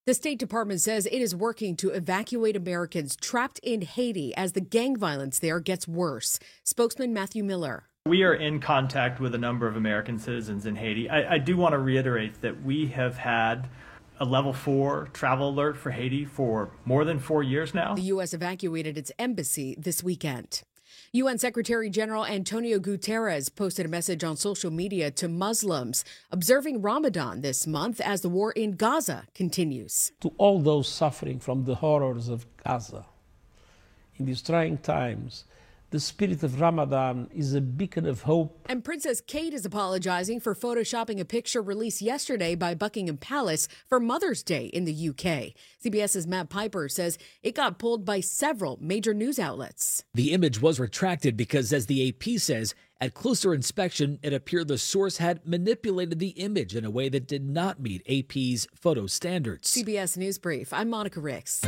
The State Department says it is working to evacuate Americans trapped in Haiti as the gang violence there gets worse. Spokesman Matthew Miller. We are in contact with a number of American citizens in Haiti. I do want to reiterate that we have had a level 4 travel alert for Haiti for more than 4 years now. The U.S. evacuated its embassy this weekend. UN Secretary General Antonio Guterres posted a message on social media to Muslims observing Ramadan this month as the war in Gaza continues. To all those suffering from the horrors of Gaza, in these trying times, the spirit of Ramadan is a beacon of hope. And Princess Kate is apologizing for photoshopping a picture released yesterday by Buckingham Palace for Mother's Day in the UK. CBS's Matt Piper says it got pulled by several major news outlets. The image was retracted because, as the AP says, at closer inspection, it appeared the source had manipulated the image in a way that did not meet AP's photo standards. CBS News Brief, I'm Monica Ricks.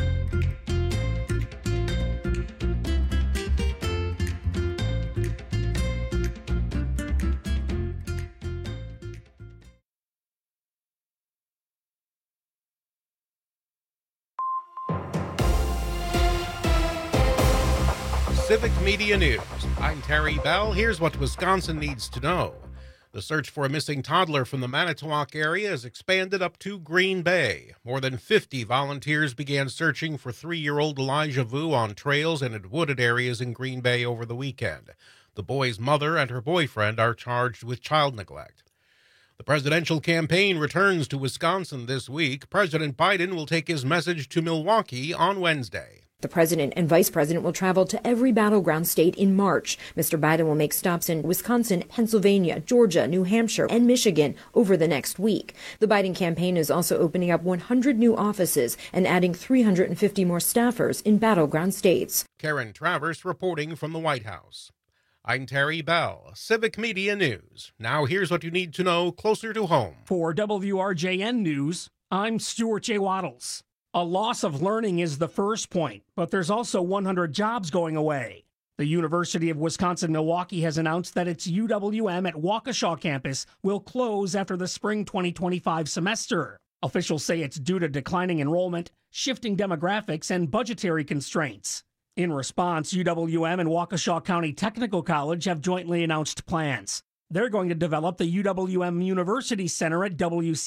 Civic Media News. I'm Terry Bell. Here's what Wisconsin needs to know. The search for a missing toddler from the Manitowoc area has expanded up to Green Bay. More than 50 volunteers began searching for 3-year-old Elijah Vu on trails and in wooded areas in Green Bay over the weekend. The boy's mother and her boyfriend are charged with child neglect. The presidential campaign returns to Wisconsin this week. President Biden will take his message to Milwaukee on Wednesday. The president and vice president will travel to every battleground state in March. Mr. Biden will make stops in Wisconsin, Pennsylvania, Georgia, New Hampshire, and Michigan over the next week. The Biden campaign is also opening up 100 new offices and adding 350 more staffers in battleground states. Karen Travers reporting from the White House. I'm Terry Bell, Civic Media News. Now here's what you need to know closer to home. For WRJN News, I'm Stuart J. Waddles. A loss of learning is the first point, but there's also 100 jobs going away. The University of Wisconsin-Milwaukee has announced that its UWM at Waukesha campus will close after the spring 2025 semester. Officials say it's due to declining enrollment, shifting demographics, and budgetary constraints. In response, UWM and Waukesha County Technical College have jointly announced plans. They're going to develop the UWM University Center at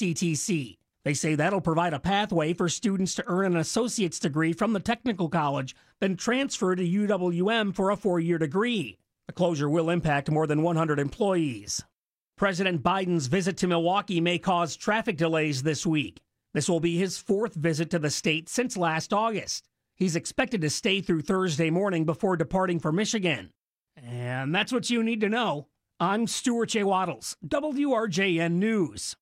WCTC. They say that'll provide a pathway for students to earn an associate's degree from the technical college, then transfer to UWM for a 4-year degree. The closure will impact more than 100 employees. President Biden's visit to Milwaukee may cause traffic delays this week. This will be his 4th visit to the state since last August. He's expected to stay through Thursday morning before departing for Michigan. And that's what you need to know. I'm Stuart J. Waddles, WRJN News.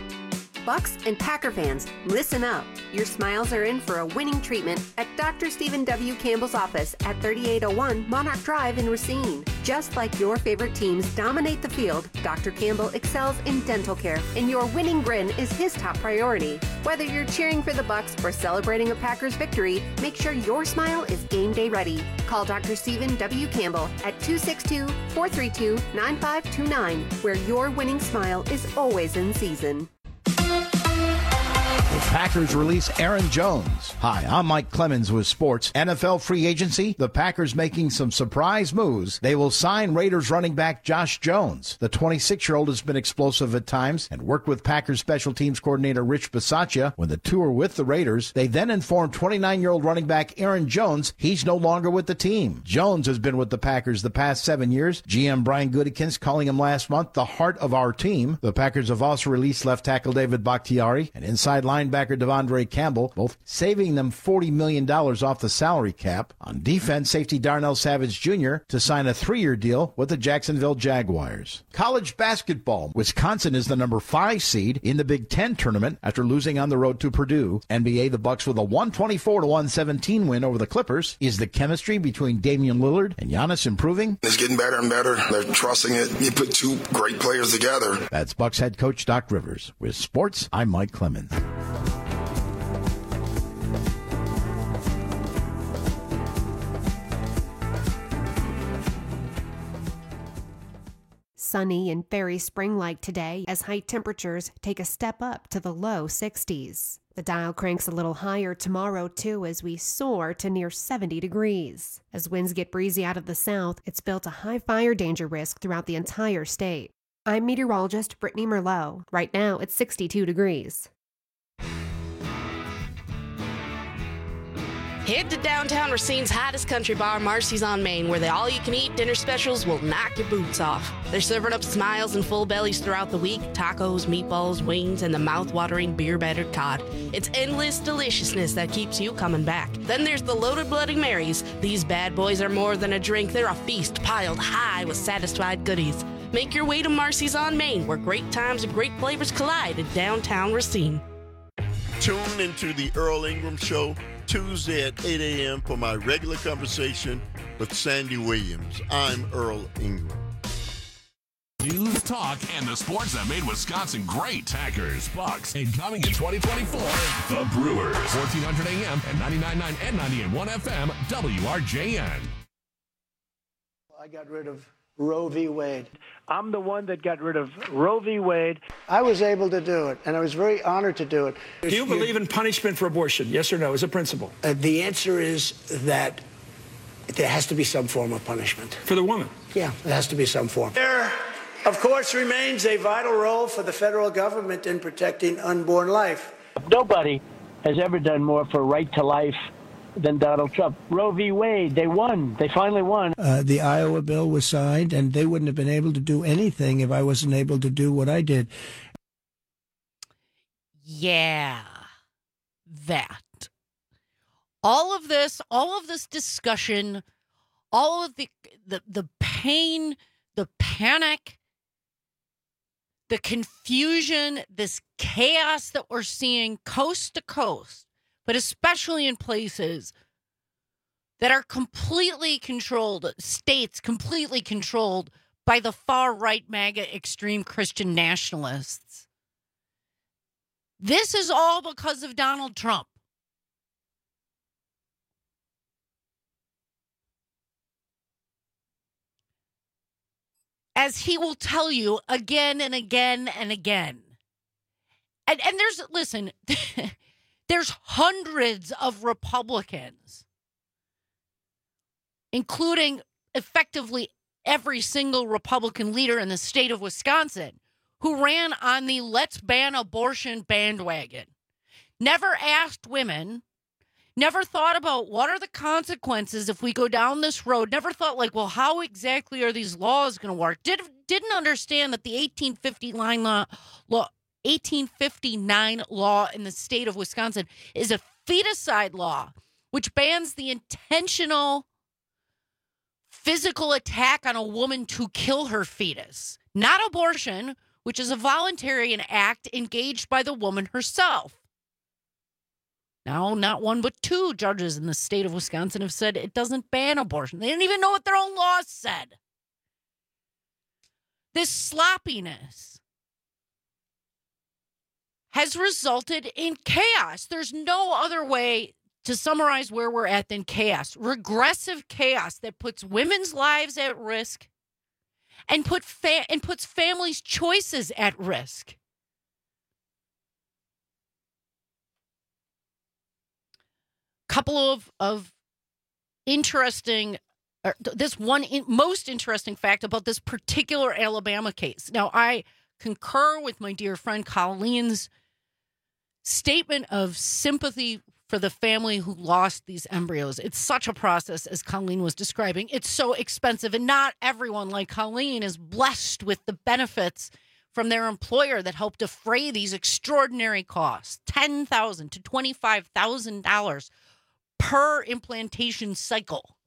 Bucks and Packer fans, listen up. Your smiles are in for a winning treatment at Dr. Stephen W. Campbell's office at 3801 Monarch Drive in Racine. Just like your favorite teams dominate the field, Dr. Campbell excels in dental care, and your winning grin is his top priority. Whether you're cheering for the Bucks or celebrating a Packers victory, make sure your smile is game day ready. Call Dr. Stephen W. Campbell at 262-432-9529, where your winning smile is always in season. The Packers release Aaron Jones. Hi, I'm Mike Clemens with sports. NFL free agency, the Packers making some surprise moves. They will sign Raiders running back Josh Jones. The 26-year-old has been explosive at times and worked with Packers special teams coordinator Rich Bisaccia when the two were with the Raiders. They then informed 29-year-old running back Aaron Jones he's no longer with the team. Jones has been with the Packers the past 7 years. GM Brian Gutekunst calling him last month the heart of our team. The Packers have also released left tackle David Bakhtiari and inside linebacker Devondre Campbell, both saving them $40 million off the salary cap. On defense, safety Darnell Savage Jr. to sign a 3-year deal with the Jacksonville Jaguars. College basketball. Wisconsin is the number 5 seed in the Big Ten tournament after losing on the road to Purdue. NBA, the Bucks with a 124-117 win over the Clippers. Is the chemistry between Damian Lillard and Giannis improving? It's getting better and better. They're trusting it. You put two great players together. That's Bucks head coach Doc Rivers. With sports, I'm Mike Clemens. Sunny and very spring-like today as high temperatures take a step up to the low 60s. The dial cranks a little higher tomorrow, too, as we soar to near 70 degrees. As winds get breezy out of the south, it's built a high fire danger risk throughout the entire state. I'm meteorologist Brittany Merlot. Right now, it's 62 degrees. Head to downtown Racine's hottest country bar, Marcy's on Main, where the all-you-can-eat dinner specials will knock your boots off. They're serving up smiles and full bellies throughout the week, tacos, meatballs, wings, and the mouth-watering beer-battered cod. It's endless deliciousness that keeps you coming back. Then there's the Loaded Bloody Marys. These bad boys are more than a drink. They're a feast piled high with satisfied goodies. Make your way to Marcy's on Main, where great times and great flavors collide in downtown Racine. Tune into the Earl Ingram Show Tuesday at 8 a.m. for my regular conversation with Sandy Williams. I'm Earl Ingram. News, talk, and the sports that made Wisconsin great. Packers, Bucks, and coming in 2024, the Brewers. 1400 AM and 99.9 and 98.1 FM, WRJN. I got rid of Roe v. Wade. I'm the one that got rid of Roe v. Wade. I was able to do it, and I was very honored to do it. Do you believe in punishment for abortion? Yes or no, as a principle? The answer is that there has to be some form of punishment. For the woman? Yeah, there has to be some form. There, of course, remains a vital role for the federal government in protecting unborn life. Nobody has ever done more for right to life than Donald Trump. Roe v. Wade, they won. They finally won. The Iowa bill was signed, and they wouldn't have been able to do anything if I wasn't able to do what I did. Yeah, that. All of this discussion, all of the pain, the panic, the confusion, this chaos that we're seeing coast to coast, but especially in places that are completely controlled, states completely controlled by the far-right MAGA extreme Christian nationalists. This is all because of Donald Trump. As he will tell you again and again and again. And there's hundreds of Republicans, including effectively every single Republican leader in the state of Wisconsin, who ran on the let's ban abortion bandwagon. Never asked women, never thought about what are the consequences if we go down this road, never thought like, well, how exactly are these laws going to work? Didn't understand that the 1859 law in the state of Wisconsin is a feticide law, which bans the intentional physical attack on a woman to kill her fetus, not abortion, which is a voluntary act engaged by the woman herself. Now, not one but two judges in the state of Wisconsin have said it doesn't ban abortion. They didn't even know what their own laws said. This sloppiness has resulted in chaos. There's no other way to summarize where we're at than chaos. Regressive chaos that puts women's lives at risk and puts families' choices at risk. Couple of interesting, most interesting fact about this particular Alabama case. Now, I concur with my dear friend Colleen's statement of sympathy for the family who lost these embryos. It's such a process, as Colleen was describing. It's so expensive, and not everyone like Colleen is blessed with the benefits from their employer that help defray these extraordinary costs, $10,000 to $25,000 per implantation cycle.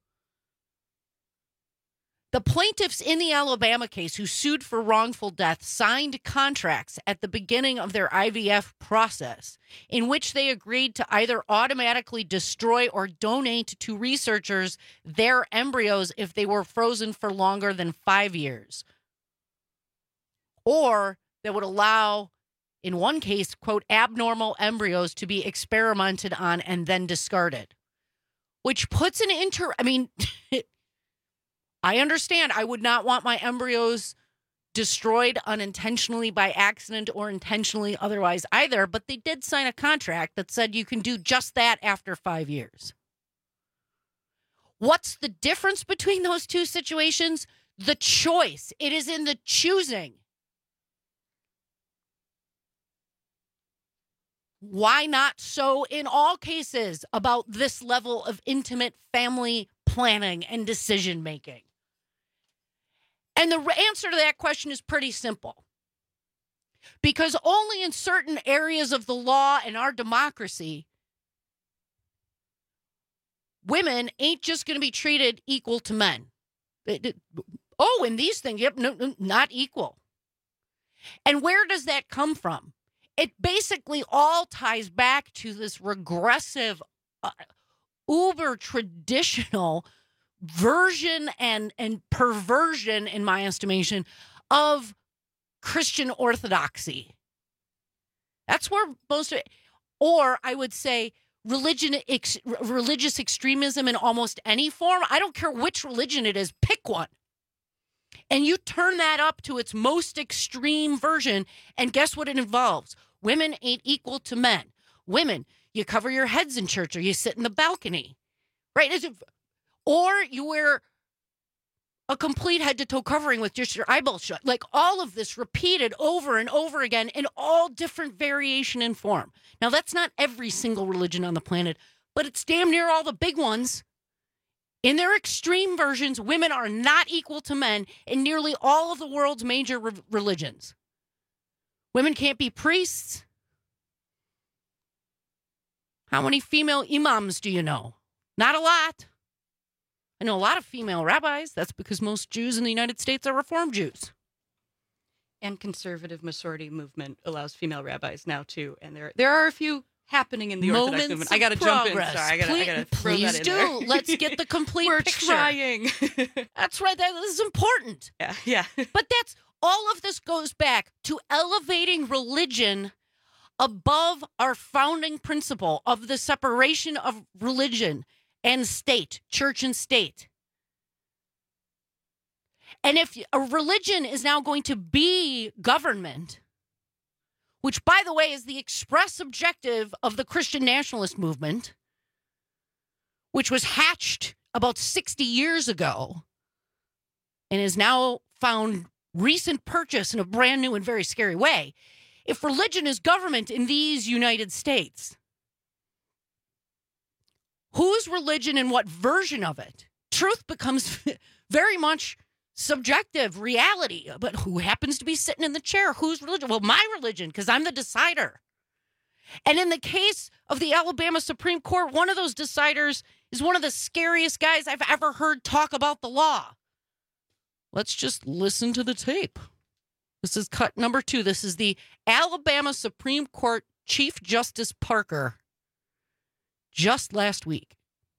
The plaintiffs in the Alabama case who sued for wrongful death signed contracts at the beginning of their IVF process in which they agreed to either automatically destroy or donate to researchers their embryos if they were frozen for longer than 5 years. Or that would allow, in one case, quote, abnormal embryos to be experimented on and then discarded. Which puts an I understand I would not want my embryos destroyed unintentionally by accident or intentionally otherwise either, but they did sign a contract that said you can do just that after 5 years. What's the difference between those two situations? The choice. It is in the choosing. Why not so in all cases about this level of intimate family planning and decision making? And the answer to that question is pretty simple. Because only in certain areas of the law and our democracy, women ain't just going to be treated equal to men. In these things, yep, no, not equal. And where does that come from? It basically all ties back to this regressive, uber traditional version and perversion, in my estimation, of Christian orthodoxy. That's where most of it, or I would say religious extremism in almost any form. I don't care which religion it is, pick one. And you turn that up to its most extreme version, and guess what it involves? Women ain't equal to men. Women, you cover your heads in church or you sit in the balcony, right? Or you wear a complete head-to-toe covering with just your eyeballs shut. Like all of this repeated over and over again in all different variation and form. Now, that's not every single religion on the planet, but it's damn near all the big ones. In their extreme versions, women are not equal to men in nearly all of the world's major religions. Women can't be priests. How many female imams do you know? Not a lot. I know a lot of female rabbis. That's because most Jews in the United States are Reform Jews. And conservative Masorti movement allows female rabbis now, too. And there are a few happening in the Orthodox movement. I got to jump in. Sorry, I got to throw that in there. Please do. Let's get the complete picture. We're trying. That's right. That is important. Yeah. But all of this goes back to elevating religion above our founding principle of the separation of religion and state, church and state. And if a religion is now going to be government, which, by the way, is the express objective of the Christian nationalist movement, which was hatched about 60 years ago and is now found recent purchase in a brand new and very scary way. If religion is government in these United States, whose religion and what version of it? Truth becomes very much subjective reality, but who happens to be sitting in the chair? Whose religion? Well, my religion, because I'm the decider. And in the case of the Alabama Supreme Court, one of those deciders is one of the scariest guys I've ever heard talk about the law. Let's just listen to the tape. This is cut number 2. This is the Alabama Supreme Court Chief Justice Parker just last week.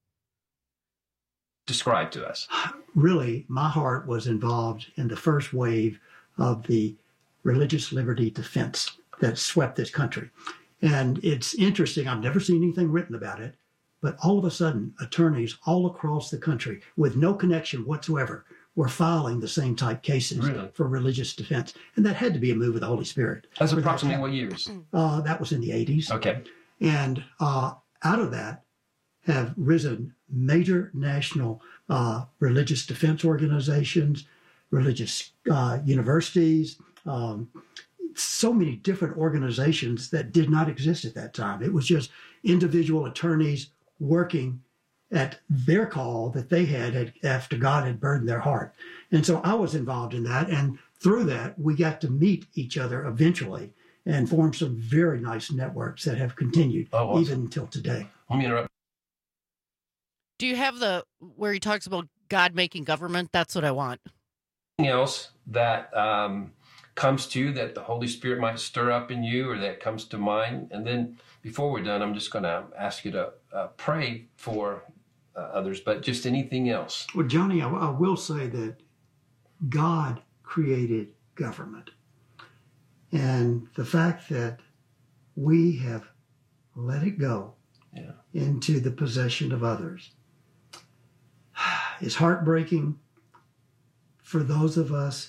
Describe to us. Really, my heart was involved in the first wave of the religious liberty defense that swept this country. And it's interesting, I've never seen anything written about it, but all of a sudden, attorneys all across the country with no connection whatsoever were filing the same type cases for religious defense. And that had to be a move of the Holy Spirit. That's approximately what years? That was in the 80s. Okay. And out of that have risen major national religious defense organizations, religious universities, so many different organizations that did not exist at that time. It was just individual attorneys working at their call that they had after God had burdened their heart. And so I was involved in that. And through that, we got to meet each other eventually and form some very nice networks that have continued even until today. Let me interrupt. Do you have where he talks about God making government? That's what I want. Anything else that comes to you that the Holy Spirit might stir up in you or that comes to mind? And then before we're done, I'm just going to ask you to pray for others, but just anything else. Well, Johnny, I will say that God created government. And the fact that we have let it go into the possession of others is heartbreaking for those of us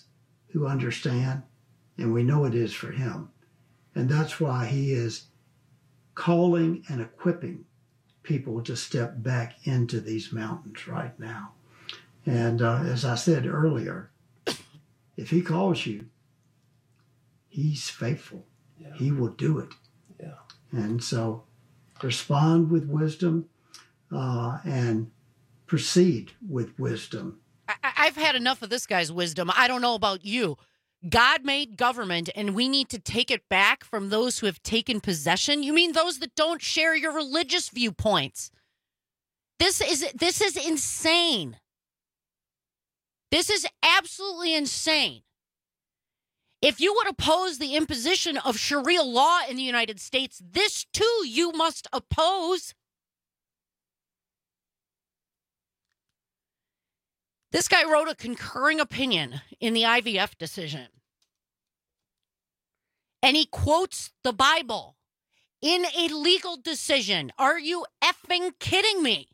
who understand, and we know it is for him. And that's why he is calling and equipping people to step back into these mountains right now. And as I said earlier, if he calls you, he's faithful. Yeah. He will do it. Yeah. And so respond with wisdom and proceed with wisdom. I've had enough of this guy's wisdom. I don't know about you. God made government, and we need to take it back from those who have taken possession? You mean those that don't share your religious viewpoints? This is insane. This is absolutely insane. If you would oppose the imposition of Sharia law in the United States, this too you must oppose. This guy wrote a concurring opinion in the IVF decision. And he quotes the Bible in a legal decision. Are you effing kidding me?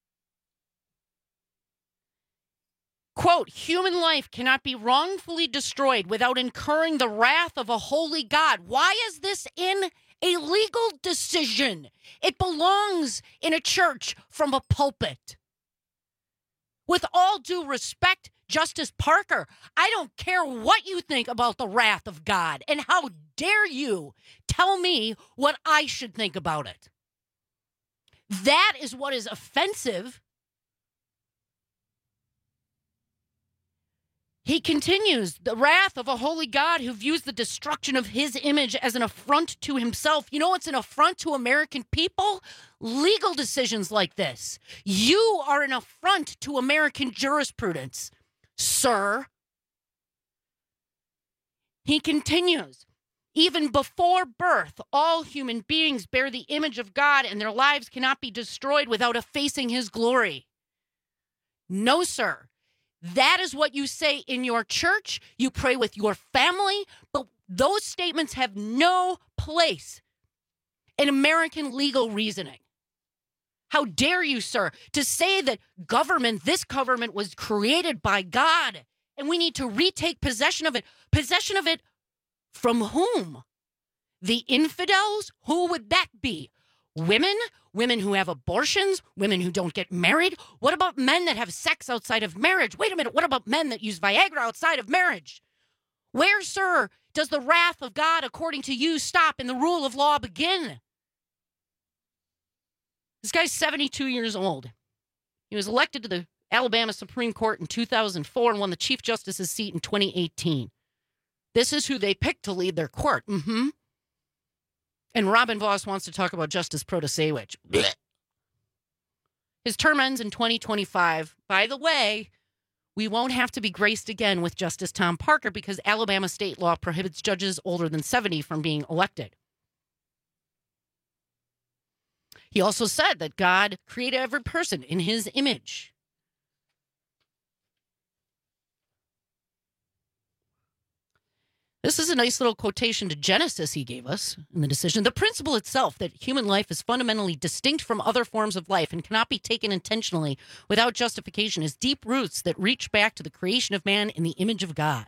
Quote, human life cannot be wrongfully destroyed without incurring the wrath of a holy God. Why is this in a legal decision? It belongs in a church from a pulpit. With all due respect, Justice Parker, I don't care what you think about the wrath of God, and how dare you tell me what I should think about it. That is what is offensive. He continues, the wrath of a holy God who views the destruction of his image as an affront to himself. You know what's an affront to American people? Legal decisions like this. You are an affront to American jurisprudence, sir. He continues, even before birth, all human beings bear the image of God, and their lives cannot be destroyed without effacing his glory. No, sir. That is what you say in your church. You pray with your family, but those statements have no place in American legal reasoning. How dare you, sir, to say that this government was created by God and we need to retake possession of it. Possession of it from whom? The infidels? Who would that be? Women who have abortions, women who don't get married. What about men that have sex outside of marriage? Wait a minute, what about men that use Viagra outside of marriage? Where, sir, does the wrath of God, according to you, stop and the rule of law begin? This guy's 72 years old. He was elected to the Alabama Supreme Court in 2004 and won the Chief Justice's seat in 2018. This is who they picked to lead their court. And Robin Voss wants to talk about Justice Protasewicz. His term ends in 2025. By the way, we won't have to be graced again with Justice Tom Parker because Alabama state law prohibits judges older than 70 from being elected. He also said that God created every person in his image. This is a nice little quotation to Genesis he gave us in the decision. The principle itself that human life is fundamentally distinct from other forms of life and cannot be taken intentionally without justification has deep roots that reach back to the creation of man in the image of God.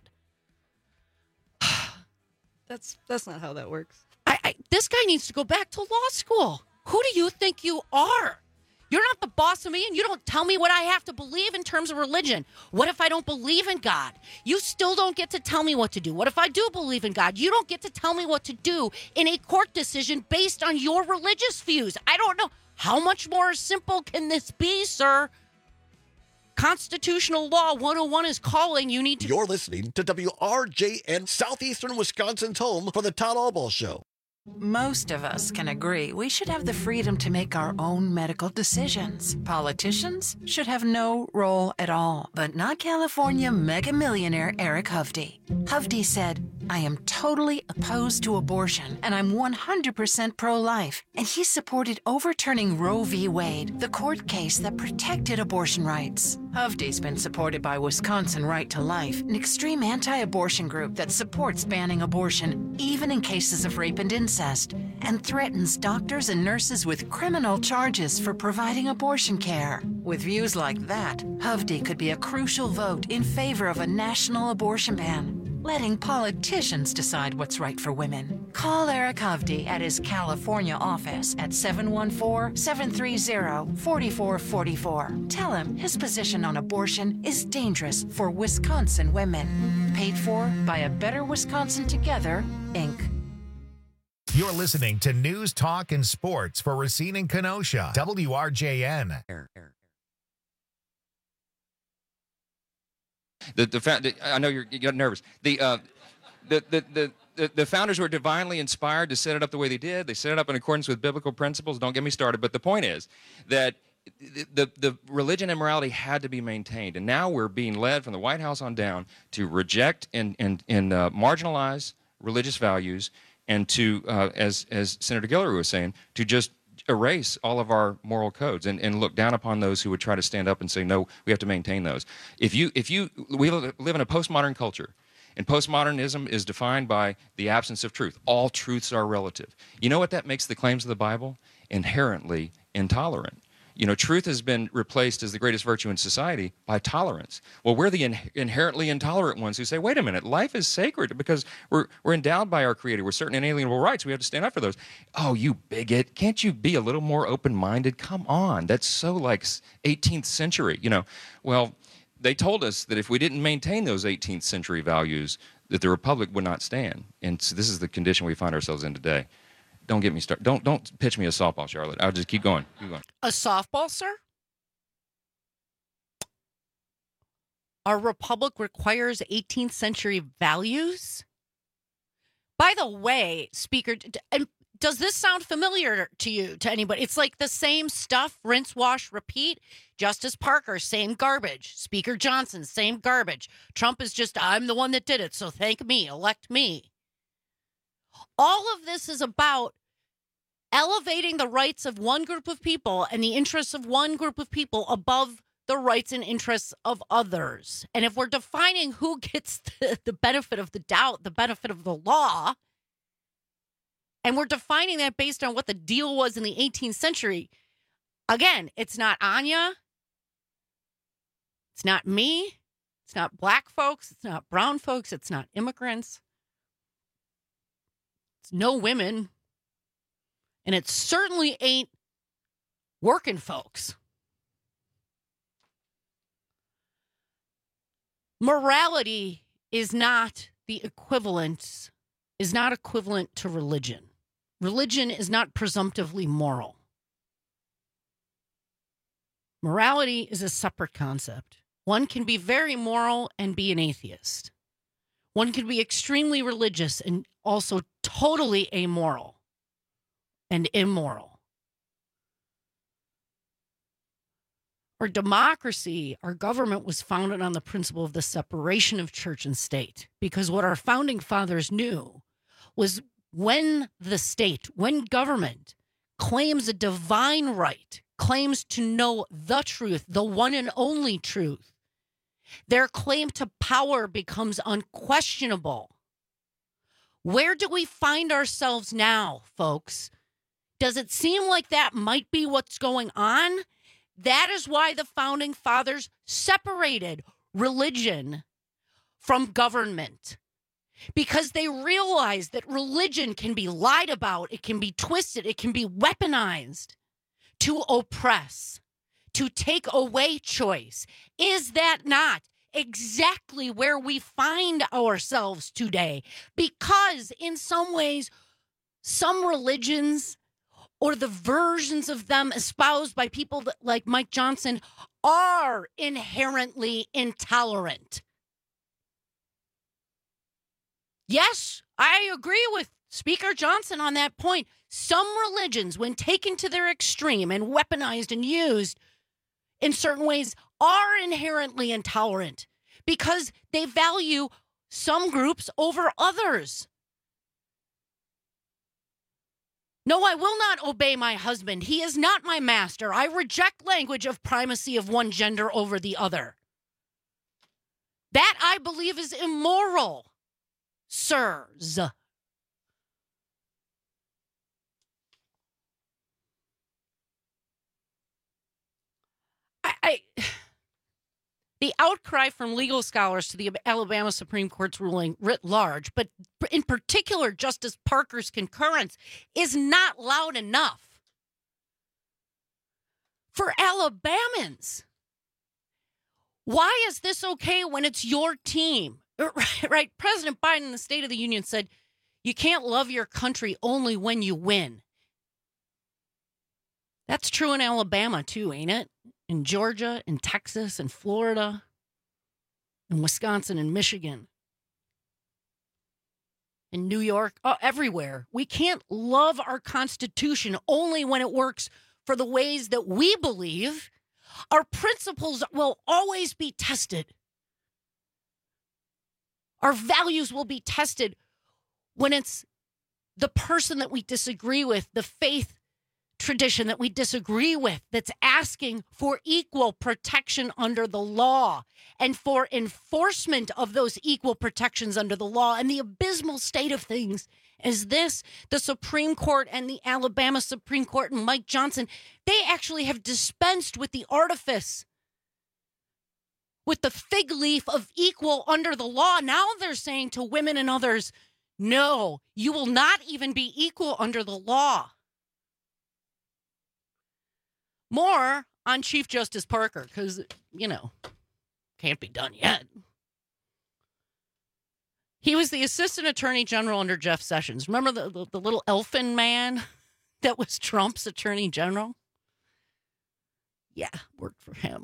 That's not how that works. This guy needs to go back to law school. Who do you think you are? You're not the boss of me, and you don't tell me what I have to believe in terms of religion. What if I don't believe in God? You still don't get to tell me what to do. What if I do believe in God? You don't get to tell me what to do in a court decision based on your religious views. I don't know. How much more simple can this be, sir? Constitutional Law 101 is calling. You need to... You're listening to WRJN, Southeastern Wisconsin's home for the Todd Albaugh Show. Most of us can agree we should have the freedom to make our own medical decisions. Politicians should have no role at all, but not California mega millionaire Eric Hovde. Hovde said, I am totally opposed to abortion, and I'm 100% pro-life. And he supported overturning Roe v. Wade, the court case that protected abortion rights. Hovde's been supported by Wisconsin Right to Life, an extreme anti-abortion group that supports banning abortion, even in cases of rape and incest, and threatens doctors and nurses with criminal charges for providing abortion care. With views like that, Hovde could be a crucial vote in favor of a national abortion ban. letting politicians decide what's right for women. Call Eric Hovde at his California office at 714-730-4444. Tell him his position on abortion is dangerous for Wisconsin women. Paid for by A Better Wisconsin Together, Inc. You're listening to News, Talk, and Sports for Racine and Kenosha. WRJN. I know you got nervous. The founders were divinely inspired to set it up the way they did. They set it up in accordance with biblical principles. Don't get me started. But the point is that the religion and morality had to be maintained. And now we're being led from the White House on down to reject and marginalize religious values and to, as Senator Guillory was saying, to just erase all of our moral codes and look down upon those who would try to stand up and say, no, we have to maintain those. We live in a postmodern culture, and postmodernism is defined by the absence of truth. All truths are relative. You know what that makes the claims of the Bible? Inherently intolerant. You know, truth has been replaced as the greatest virtue in society by tolerance. Well, we're the inherently intolerant ones who say, wait a minute, life is sacred because we're endowed by our Creator with certain inalienable rights. We have to stand up for those. Oh, you bigot. Can't you be a little more open-minded? Come on. That's so like 18th century, you know. Well, they told us that if we didn't maintain those 18th century values, that the Republic would not stand. And so this is the condition we find ourselves in today. Don't get me started. Don't pitch me a softball, Charlotte. I'll just keep going. Keep going. A softball, sir? Our republic requires 18th century values? By the way, Speaker, does this sound familiar to you, to anybody? It's like the same stuff, rinse, wash, repeat. Justice Parker, same garbage. Speaker Johnson, same garbage. Trump is just, I'm the one that did it, so thank me, elect me. All of this is about elevating the rights of one group of people and the interests of one group of people above the rights and interests of others. And if we're defining who gets the benefit of the doubt, the benefit of the law, and we're defining that based on what the deal was in the 18th century, again, it's not Anya, it's not me, it's not black folks, it's not brown folks, it's not immigrants. It's no women, and it certainly ain't working folks. Morality is not equivalent to religion. Religion is not presumptively moral. Morality is a separate concept. One can be very moral and be an atheist. One can be extremely religious and also totally amoral and immoral. Our democracy, our government was founded on the principle of the separation of church and state, because what our founding fathers knew was when government claims a divine right, claims to know the truth, the one and only truth, their claim to power becomes unquestionable. Where do we find ourselves now, folks? Does it seem like that might be what's going on? That is why the founding fathers separated religion from government, because they realized that religion can be lied about, it can be twisted, it can be weaponized to oppress, to take away choice. Is that not exactly where we find ourselves today? Because in some ways, some religions, or the versions of them espoused by people like Mike Johnson, are inherently intolerant. Yes, I agree with Speaker Johnson on that point. Some religions, when taken to their extreme and weaponized and used in certain ways, are inherently intolerant because they value some groups over others. No, I will not obey my husband. He is not my master. I reject language of primacy of one gender over the other. That, I believe, is immoral, sirs. The outcry from legal scholars to the Alabama Supreme Court's ruling writ large, but in particular Justice Parker's concurrence, is not loud enough for Alabamans. Why is this okay when it's your team? Right? President Biden in the State of the Union said, you can't love your country only when you win. That's true in Alabama, too, ain't it? In Georgia, in Texas, in Florida, in Wisconsin, and Michigan, in New York, everywhere. We can't love our Constitution only when it works for the ways that we believe. Our principles will always be tested. Our values will be tested when it's the person that we disagree with, the faith tradition that we disagree with, that's asking for equal protection under the law and for enforcement of those equal protections under the law. And the abysmal state of things is this: the Supreme Court and the Alabama Supreme Court and Mike Johnson, they actually have dispensed with the artifice, with the fig leaf of equal under the law. Now they're saying to women and others, no, you will not even be equal under the law. More on Chief Justice Parker, because, can't be done yet. He was the Assistant Attorney General under Jeff Sessions. Remember the little elfin man that was Trump's Attorney General? Yeah, worked for him.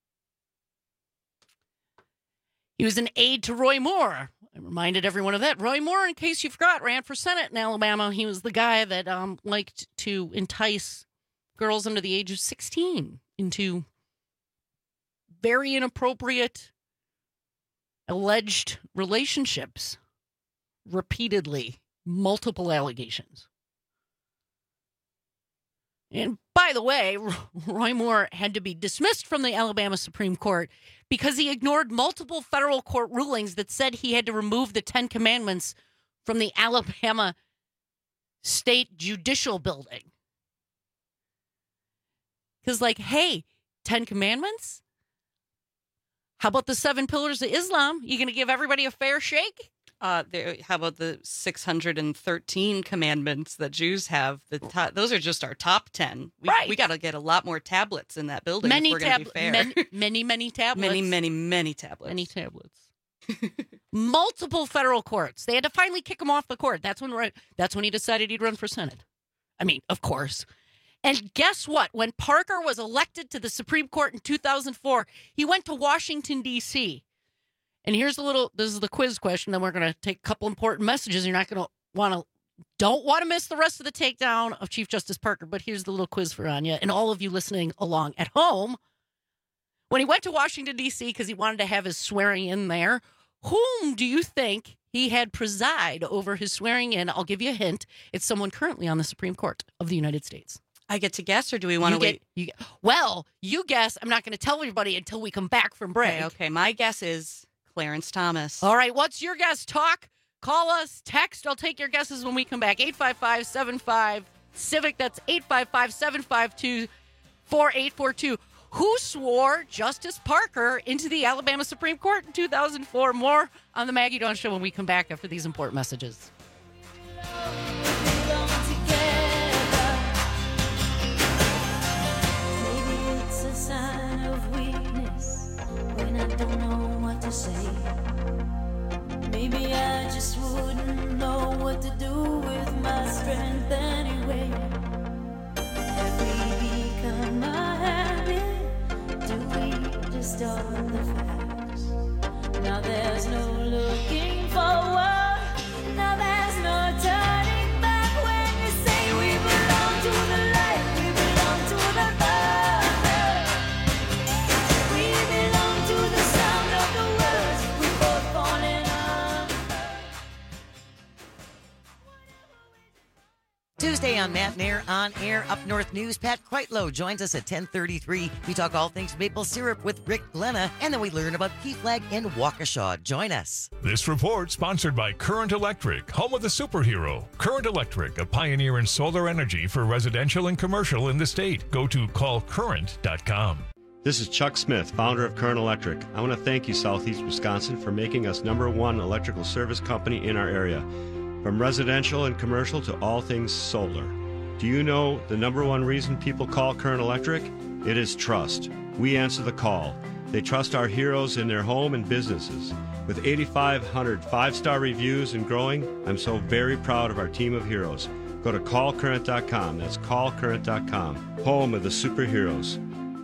He was an aide to Roy Moore. I reminded everyone of that. Roy Moore, in case you forgot, ran for Senate in Alabama. He was the guy that liked to entice girls under the age of 16 into very inappropriate alleged relationships, repeatedly, multiple allegations. And by the way, Roy Moore had to be dismissed from the Alabama Supreme Court because he ignored multiple federal court rulings that said he had to remove the 10 Commandments from the Alabama State Judicial Building. Because, hey, 10 Commandments? How about the 7 Pillars of Islam? You going to give everybody a fair shake? How about the 613 commandments that Jews have? Those are just our top 10. We got to get a lot more tablets in that building if we're going to be fair. Many tablets. Many tablets. Many tablets. Multiple federal courts. They had to finally kick him off the court. That's when he decided he'd run for Senate. I mean, of course. And guess what? When Parker was elected to the Supreme Court in 2004, he went to Washington, D.C. And this is the quiz question. Then we're going to take a couple important messages. You're not going to don't want to miss the rest of the takedown of Chief Justice Parker. But here's the little quiz for Anya and all of you listening along at home. When he went to Washington, D.C., because he wanted to have his swearing in there, whom do you think he had preside over his swearing in? I'll give you a hint. It's someone currently on the Supreme Court of the United States. I get to guess, or do we want to wait? You guess. I'm not going to tell everybody until we come back from break. Okay. My guess is Clarence Thomas. All right. What's your guess? Talk, call us, text. I'll take your guesses when we come back. 855-75-CIVIC. That's 855-752-4842. Who swore Justice Parker into the Alabama Supreme Court in 2004? More on the Maggie Dawn Show when we come back after these important messages. Don't know what to say. Maybe I just wouldn't know what to do with my strength anyway. Have we become a habit? Do we distort the facts? Now there's no looking forward. Now there's no turning back when you say we belong to the light, we belong to the fire. Tuesday on Matt Nair on Air Up North News. Pat Kreitlow joins us at 10:33. We talk all things maple syrup with Rick Glenna, and then we learn about PFLAG in Waukesha. Join us. This report sponsored by Current Electric, home of the superhero. Current Electric, a pioneer in solar energy for residential and commercial in the state. Go to callcurrent.com. This is Chuck Smith, founder of Current Electric. I want to thank you, Southeast Wisconsin, for making us #1 electrical service company in our area. From residential and commercial to all things solar. Do you know the #1 reason people call Current Electric? It is trust. We answer the call. They trust our heroes in their home and businesses. With 8,500 five-star reviews and growing, I'm so very proud of our team of heroes. Go to callcurrent.com. That's callcurrent.com. Home of the superheroes.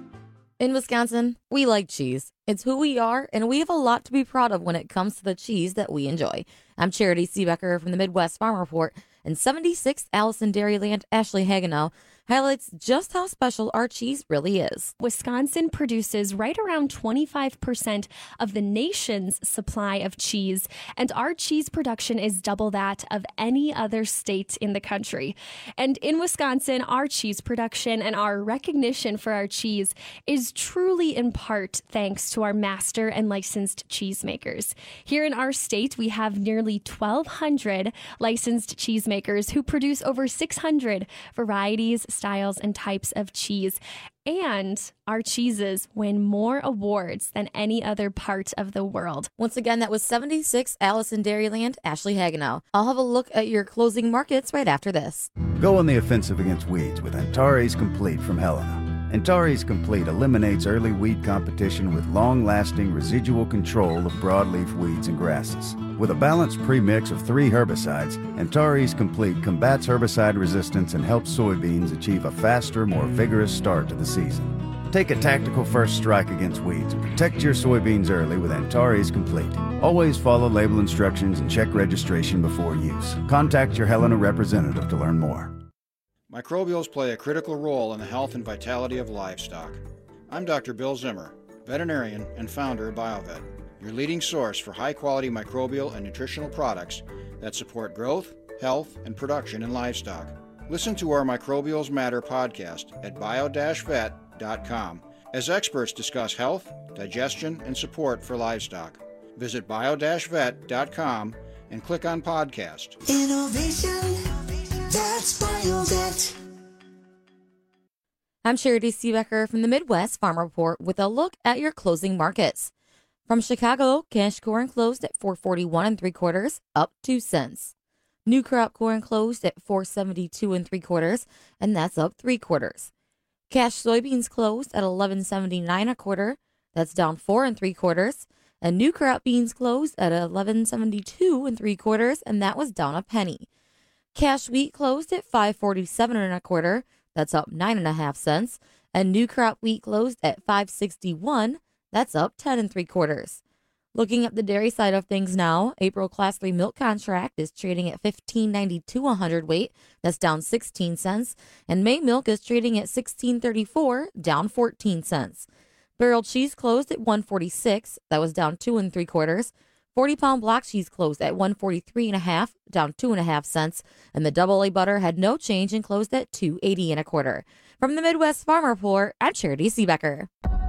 In Wisconsin, we like cheese. It's who we are, and we have a lot to be proud of when it comes to the cheese that we enjoy. I'm Charity Seebecker from the Midwest Farm Report, and 76th Allison Dairyland Ashley Hagenow highlights just how special our cheese really is. Wisconsin produces right around 25% of the nation's supply of cheese, and our cheese production is double that of any other state in the country. And in Wisconsin, our cheese production and our recognition for our cheese is truly in part thanks to our master and licensed cheesemakers. Here in our state, we have nearly 1,200 licensed cheesemakers who produce over 600 varieties, styles, and types of cheese. And our cheeses win more awards than any other part of the world. Once again, that was 76 Allison Dairyland, Ashley Hagenow. I'll have a look at your closing markets right after this. Go on the offensive against weeds with Antares Complete from Helena. Antares Complete eliminates early weed competition with long-lasting residual control of broadleaf weeds and grasses. With a balanced premix of 3 herbicides, Antares Complete combats herbicide resistance and helps soybeans achieve a faster, more vigorous start to the season. Take a tactical first strike against weeds and protect your soybeans early with Antares Complete. Always follow label instructions and check registration before use. Contact your Helena representative to learn more. Microbials play a critical role in the health and vitality of livestock. I'm Dr. Bill Zimmer, veterinarian and founder of BioVet, your leading source for high-quality microbial and nutritional products that support growth, health, and production in livestock. Listen to our Microbials Matter podcast at bio-vet.com as experts discuss health, digestion, and support for livestock. Visit bio-vet.com and click on podcast. Innovation, that's BioVet. I'm Charity Seebecker from the Midwest Farm Report with a look at your closing markets. From Chicago, cash corn closed at $4.41 3/4, up 2 cents. New crop corn closed at $4.72 3/4, and that's up 3/4. Cash soybeans closed at $11.79 1/4, that's down 4 3/4. And new crop beans closed at $11.72 3/4, and that was down a penny. Cash wheat closed at $5.47 1/4, that's up 9.5 cents. And new crop wheat closed at $5.61, that's up 10 3/4. Looking at the dairy side of things now, April Class 3 milk contract is trading at $15.92 a hundredweight, that's down 16 cents. And May milk is trading at $16.34, down 14 cents. Barrel cheese closed at $1.46, that was down 2 3/4. 40-pound block cheese closed at $1.43 1/2, down 2.5 cents. And the double A butter had no change and closed at $2.80 1/4. From the Midwest Farm Report, I'm Charity Seebecker.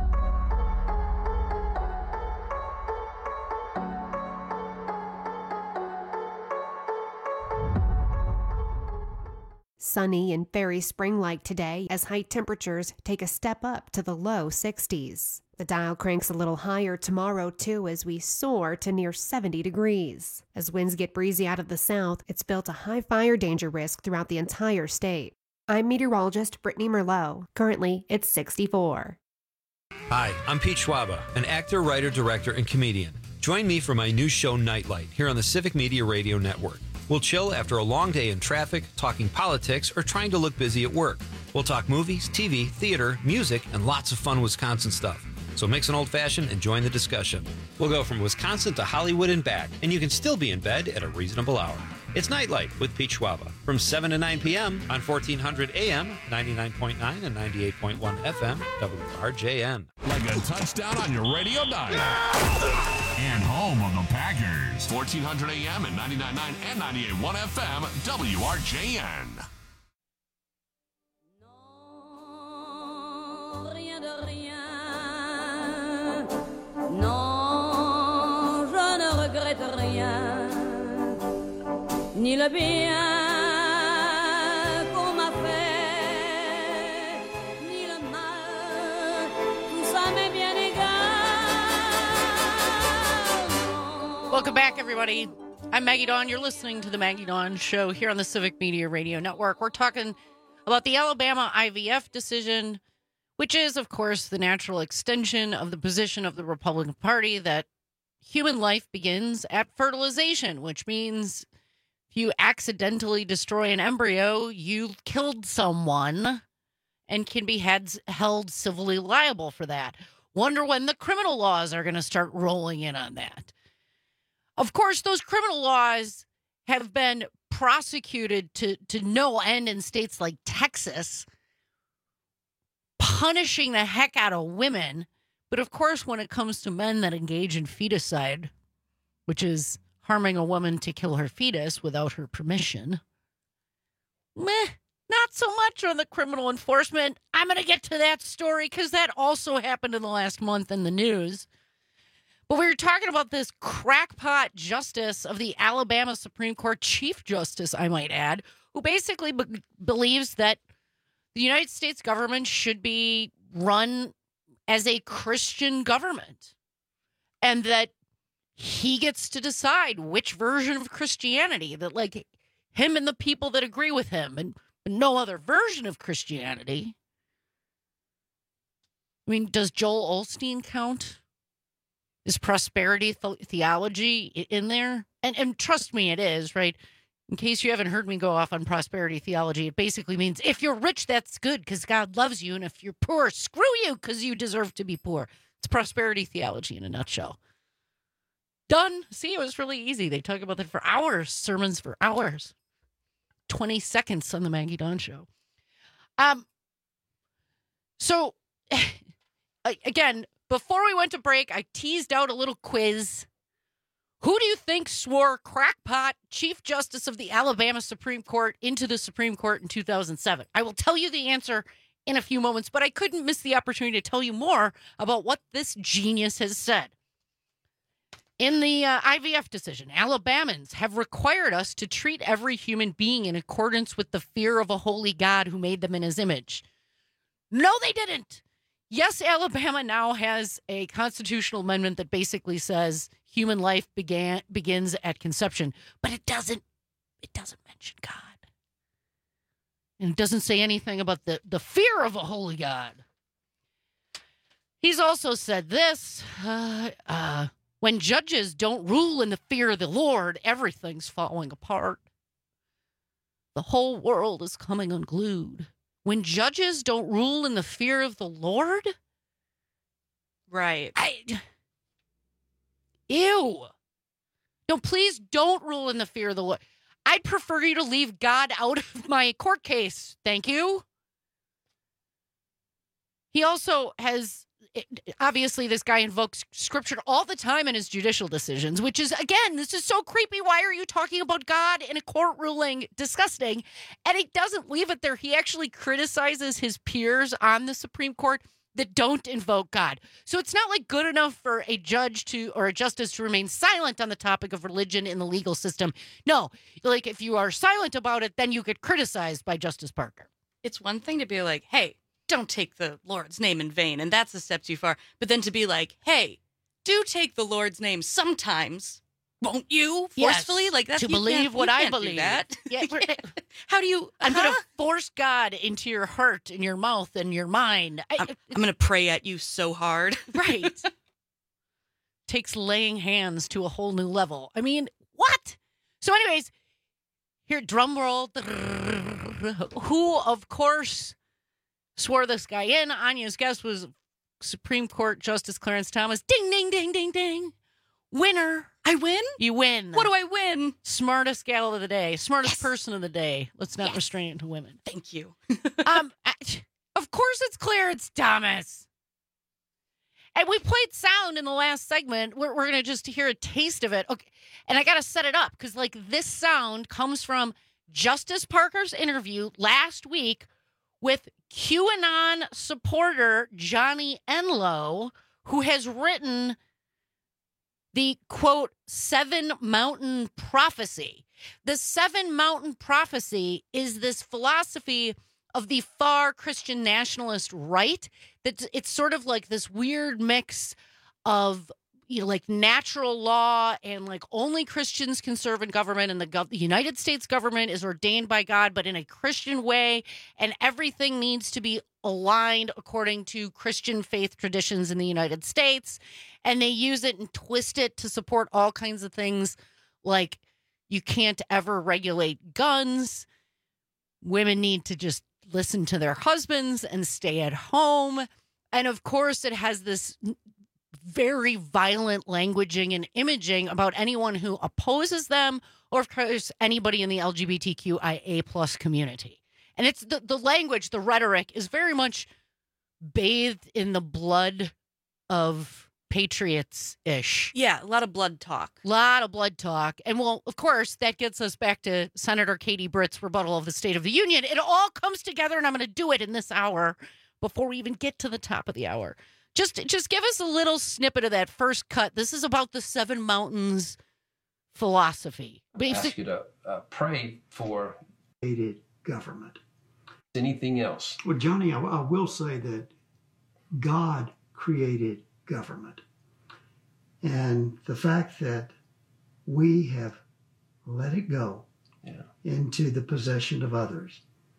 Sunny and very spring-like today as high temperatures take a step up to the low 60s. The dial cranks a little higher tomorrow, too, as we soar to near 70 degrees. As winds get breezy out of the south, it's built a high fire danger risk throughout the entire state. I'm meteorologist Brittany Merlot. Currently, it's 64. Hi, I'm Pete Schwaba, an actor, writer, director, and comedian. Join me for my new show, Nightlight, here on the Civic Media Radio Network. We'll chill after a long day in traffic, talking politics, or trying to look busy at work. We'll talk movies, TV, theater, music, and lots of fun Wisconsin stuff. So mix an old-fashioned and join the discussion. We'll go from Wisconsin to Hollywood and back, and you can still be in bed at a reasonable hour. It's Nightlight with Pete Schwaba from 7 to 9 p.m. on 1400 AM, 99.9 and 98.1 FM, WRJN. Like a touchdown on your radio dial. And home of the Packers. 1400 AM and 99.9 and 98.1 FM, WRJN. Non, je ne regrette rien, ni le bien qu'on m'a fait, ni le mal, tout ça Welcome back, everybody. I'm Maggie Dawn. You're listening to the Maggie Dawn Show here on the Civic Media Radio Network. We're talking about the Alabama IVF decision, which is, of course, the natural extension of the position of the Republican Party that human life begins at fertilization, which means if you accidentally destroy an embryo, you've killed someone and can be held civilly liable for that. Wonder when the criminal laws are going to start rolling in on that. Of course, those criminal laws have been prosecuted to no end in states like Texas, punishing the heck out of women. But of course, when it comes to men that engage in feticide, which is harming a woman to kill her fetus without her permission, not so much on the criminal enforcement. I'm going to get to that story because that also happened in the last month in the news. But we were talking about this crackpot justice of the Alabama Supreme Court, Chief Justice, I might add, who basically believes that the United States government should be run as a Christian government and that he gets to decide which version of Christianity, that like him and the people that agree with him and no other version of Christianity. I mean, does Joel Osteen count? Is prosperity theology in there? And trust me, it is, right? In case you haven't heard me go off on prosperity theology, it basically means if you're rich, that's good because God loves you. And if you're poor, screw you because you deserve to be poor. It's prosperity theology in a nutshell. Done. See, it was really easy. They talk about that for hours, sermons for hours. 20 seconds on the Maggie Dawn Show. So, again, before we went to break, I teased out a little quiz. Who do you think swore crackpot Chief Justice of the Alabama Supreme Court into the Supreme Court in 2007? I will tell you the answer in a few moments, but I couldn't miss the opportunity to tell you more about what this genius has said. In the IVF decision, Alabamans have required us to treat every human being in accordance with the fear of a holy God who made them in his image. No, they didn't. Yes, Alabama now has a constitutional amendment that basically says human life begins at conception, but it doesn't mention God. And it doesn't say anything about the fear of a holy God. He's also said this, when judges don't rule in the fear of the Lord, everything's falling apart. The whole world is coming unglued. When judges don't rule in the fear of the Lord? Right. Ew. No, please don't rule in the fear of the Lord. I'd prefer you to leave God out of my court case. Thank you. He also has, obviously, this guy invokes scripture all the time in his judicial decisions, which is, again, this is so creepy. Why are you talking about God in a court ruling? Disgusting. And he doesn't leave it there. He actually criticizes his peers on the Supreme Court that don't invoke God. So it's not like good enough for a judge or a justice to remain silent on the topic of religion in the legal system. No, like if you are silent about it, then you get criticized by Justice Parker. It's one thing to be like, hey, don't take the Lord's name in vain, and that's a step too far. But then to be like, hey, do take the Lord's name sometimes, won't you? Forcefully? Yes, like that. To believe what I believe. That. Yeah. How do you? I'm going to force God into your heart and your mouth and your mind. I'm going to pray at you so hard. Right. Takes laying hands to a whole new level. I mean, what? So anyways, here, drum roll. Who, of course, swore this guy in? Anya's guess was Supreme Court Justice Clarence Thomas. Ding, ding, ding, ding, ding. Winner. I win? You win. What do I win? Smartest gal of the day. Smartest person of the day. Let's not restrain it to women. Thank you. Of course it's Clarence Thomas. And we played sound in the last segment. We're going to just hear a taste of it. Okay. And I got to set it up because, like, this sound comes from Justice Parker's interview last week with QAnon supporter Johnny Enlow, who has written the, quote, Seven Mountain Prophecy. The Seven Mountain Prophecy is this philosophy of the far Christian nationalist right. That it's sort of like this weird mix of, you know, like natural law and like only Christians can serve in government, and the United States government is ordained by God, but in a Christian way, and everything needs to be aligned according to Christian faith traditions in the United States. And they use it and twist it to support all kinds of things, like you can't ever regulate guns. Women need to just listen to their husbands and stay at home. And of course, it has this very violent languaging and imaging about anyone who opposes them, or of course anybody in the LGBTQIA plus community. And it's the language, the rhetoric is very much bathed in the blood of patriots-ish. Yeah, a lot of blood talk. And well, of course, that gets us back to Senator Katie Britt's rebuttal of the State of the Union. It all comes together, and I'm going to do it in this hour before we even get to the top of the hour. Just give us a little snippet of that first cut. This is about the Seven Mountains philosophy. I ask you to pray for government. Anything else? Well, Johnny, I will say that God created government. And the fact that we have let it go into the possession of others.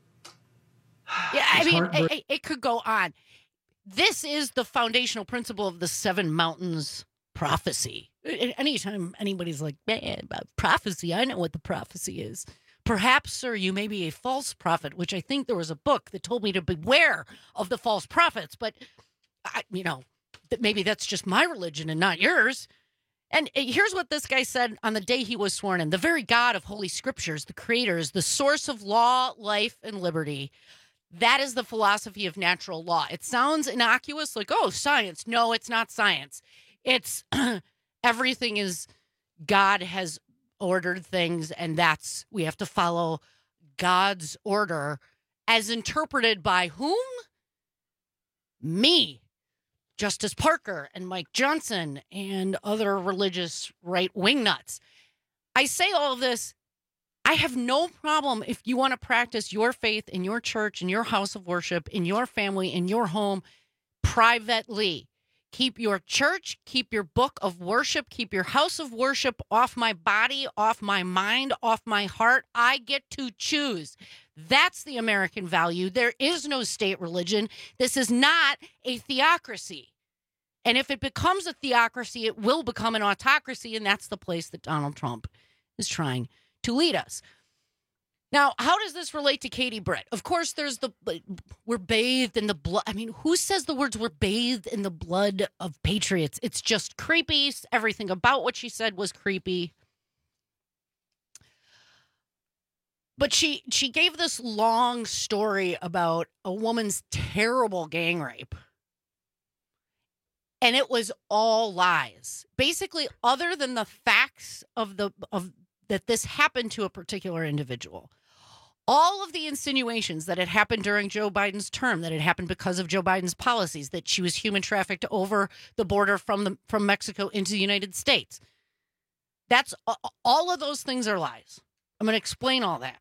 Yeah, I mean, it could go on. This is the foundational principle of the Seven Mountains prophecy. Anytime anybody's like, man, about prophecy, I know what the prophecy is. Perhaps, sir, you may be a false prophet, which I think there was a book that told me to beware of the false prophets. But, maybe that's just my religion and not yours. And here's what this guy said on the day he was sworn in. The very God of Holy Scriptures, the Creator, is the source of law, life, and liberty. That is the philosophy of natural law. It sounds innocuous, like, oh, science. No, it's not science. It's everything is God has ordered things, and we have to follow God's order as interpreted by whom? Me, Justice Parker, and Mike Johnson, and other religious right-wing nuts. I say all of this. I have no problem if you want to practice your faith in your church, in your house of worship, in your family, in your home, privately. Keep your church, keep your book of worship, keep your house of worship off my body, off my mind, off my heart. I get to choose. That's the American value. There is no state religion. This is not a theocracy. And if it becomes a theocracy, it will become an autocracy, and that's the place that Donald Trump is trying to lead us. Now, how does this relate to Katie Britt? Of course, there's we're bathed in the blood. I mean, who says the words, we're bathed in the blood of patriots? It's just creepy. Everything about what she said was creepy. But she gave this long story about a woman's terrible gang rape. And it was all lies. Basically, other than the facts of that this happened to a particular individual. All of the insinuations that it happened during Joe Biden's term, that it happened because of Joe Biden's policies, that she was human trafficked over the border from Mexico into the United States. That's all of those things are lies. I'm going to explain all that.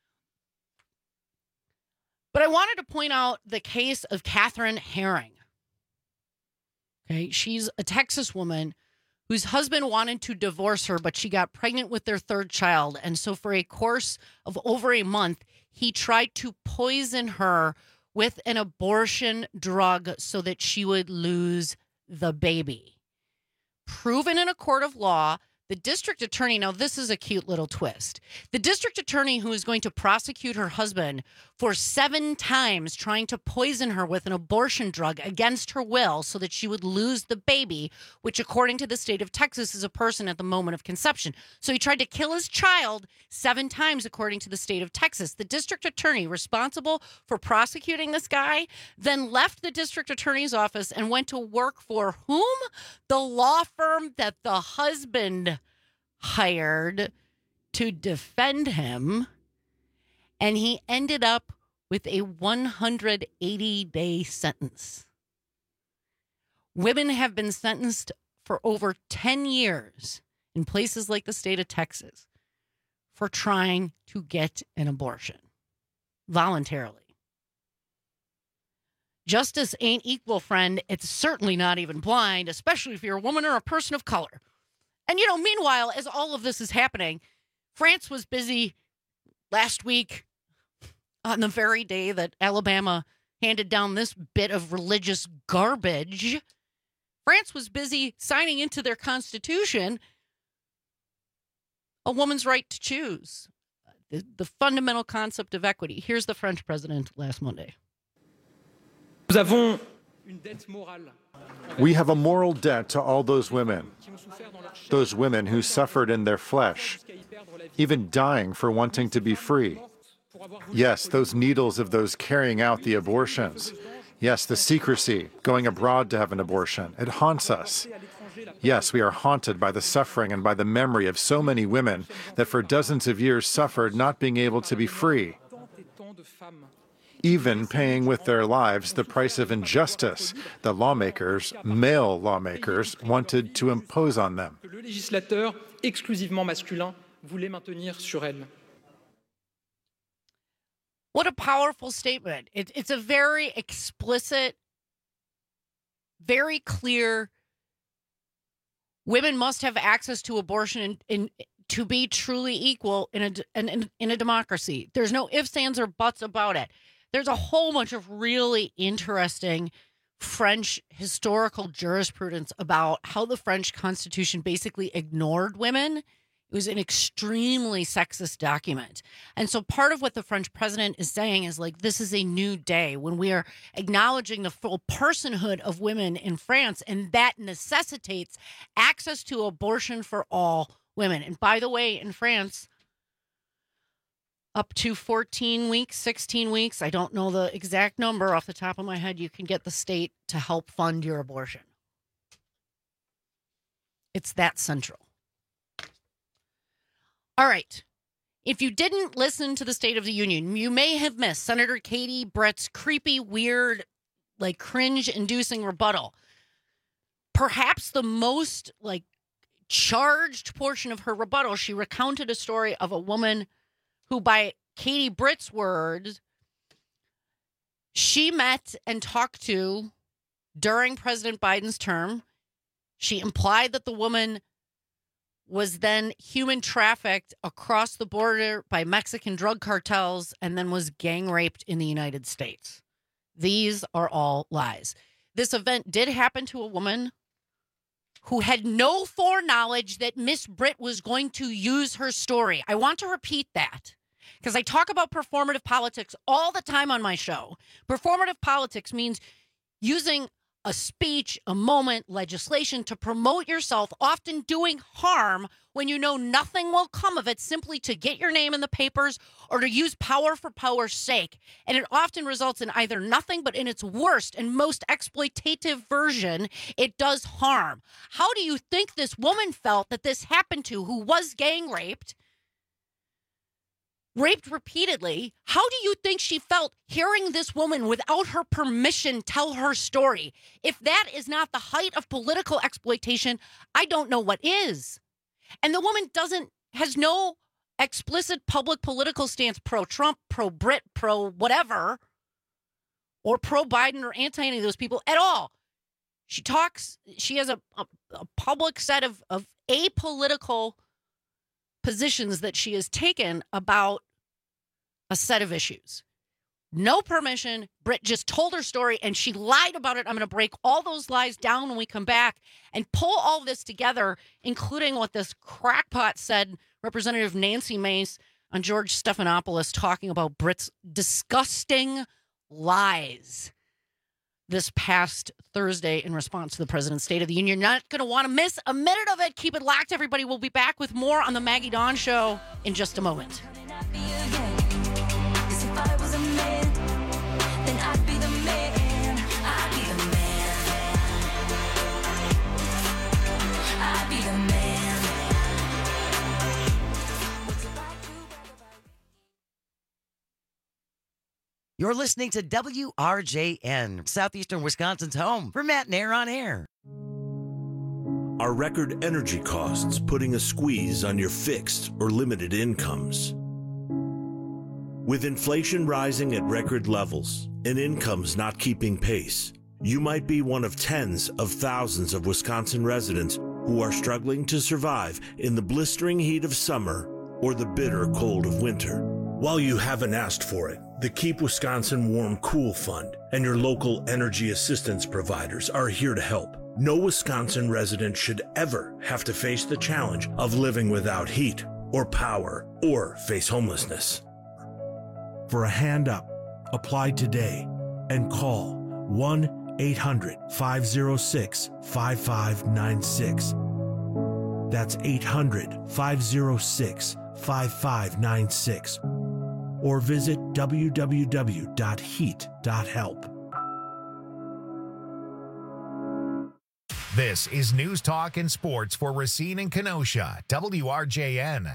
But I wanted to point out the case of Catherine Herring. Okay, she's a Texas woman whose husband wanted to divorce her, but she got pregnant with their third child. And so for a course of over a month, he tried to poison her with an abortion drug so that she would lose the baby. Proven in a court of law, the district attorney, now this is a cute little twist. The district attorney who is going to prosecute her husband for 7 times trying to poison her with an abortion drug against her will so that she would lose the baby, which according to the state of Texas is a person at the moment of conception. So he tried to kill his child 7 times according to the state of Texas. The district attorney responsible for prosecuting this guy then left the district attorney's office and went to work for whom? The law firm that the husband hired to defend him, and he ended up with a 180-day sentence. Women have been sentenced for over 10 years in places like the state of Texas for trying to get an abortion voluntarily. Justice ain't equal, friend. It's certainly not even blind, especially if you're a woman or a person of color. And, meanwhile, as all of this is happening, France was busy last week on the very day that Alabama handed down this bit of religious garbage. France was busy signing into their constitution a woman's right to choose, the fundamental concept of equity. Here's the French president last Monday. We have a moral debt to all those women who suffered in their flesh, even dying for wanting to be free. Yes, those needles of those carrying out the abortions. Yes, the secrecy, going abroad to have an abortion. It haunts us. Yes, we are haunted by the suffering and by the memory of so many women that for dozens of years suffered not being able to be free, even paying with their lives the price of injustice the lawmakers, male lawmakers, wanted to impose on them. Le législateur exclusivement masculin voulait maintenir sur elle. What a powerful statement. It's a very explicit, very clear, women must have access to abortion to be truly equal in a democracy. There's no ifs, ands, or buts about it. There's a whole bunch of really interesting French historical jurisprudence about how the French Constitution basically ignored women. It was an extremely sexist document. And so part of what the French president is saying is like, this is a new day when we are acknowledging the full personhood of women in France, and that necessitates access to abortion for all women. And by the way, in France, up to 14 weeks, 16 weeks, I don't know the exact number off the top of my head, you can get the state to help fund your abortion. It's that central. All right. If you didn't listen to the State of the Union, you may have missed Senator Katie Britt's creepy, weird, like cringe-inducing rebuttal. Perhaps the most charged portion of her rebuttal, she recounted a story of a woman who, by Katie Britt's words, she met and talked to during President Biden's term. She implied that the woman was then human trafficked across the border by Mexican drug cartels and then was gang raped in the United States. These are all lies. This event did happen to a woman who had no foreknowledge that Miss Britt was going to use her story. I want to repeat that because I talk about performative politics all the time on my show. Performative politics means using a speech, a moment, legislation to promote yourself, often doing harm when you know nothing will come of it, simply to get your name in the papers or to use power for power's sake. And it often results in either nothing, but in its worst and most exploitative version, it does harm. How do you think this woman felt that this happened to, who was gang raped repeatedly? How do you think she felt hearing this woman without her permission tell her story? If that is not the height of political exploitation, I don't know what is. And the woman has no explicit public political stance pro-Trump, pro-Brit, pro-whatever, or pro-Biden or anti any of those people at all. She has a public set of apolitical positions that she has taken about a set of issues. No permission. Britt just told her story and she lied about it. I'm going to break all those lies down when we come back and pull all this together, including what this crackpot said, Representative Nancy Mace, on George Stephanopoulos, talking about Britt's disgusting lies this past Thursday in response to the President's State of the Union. You're not going to want to miss a minute of it. Keep it locked, everybody. We'll be back with more on the Maggie Dawn Show in just a moment. You're listening to WRJN, Southeastern Wisconsin's home for Matt Nair on Air. Are record energy costs putting a squeeze on your fixed or limited incomes? With inflation rising at record levels and incomes not keeping pace. You might be one of tens of thousands of Wisconsin residents who are struggling to survive in the blistering heat of summer or the bitter cold of winter. While you haven't asked for it, the Keep Wisconsin Warm Cool Fund and your local energy assistance providers are here to help. No Wisconsin resident should ever have to face the challenge of living without heat or power or face homelessness. For a hand up, apply today and call 1-800-506-5596. That's 800-506-5596. Or visit www.heat.help. This is News Talk and Sports for Racine and Kenosha, WRJN.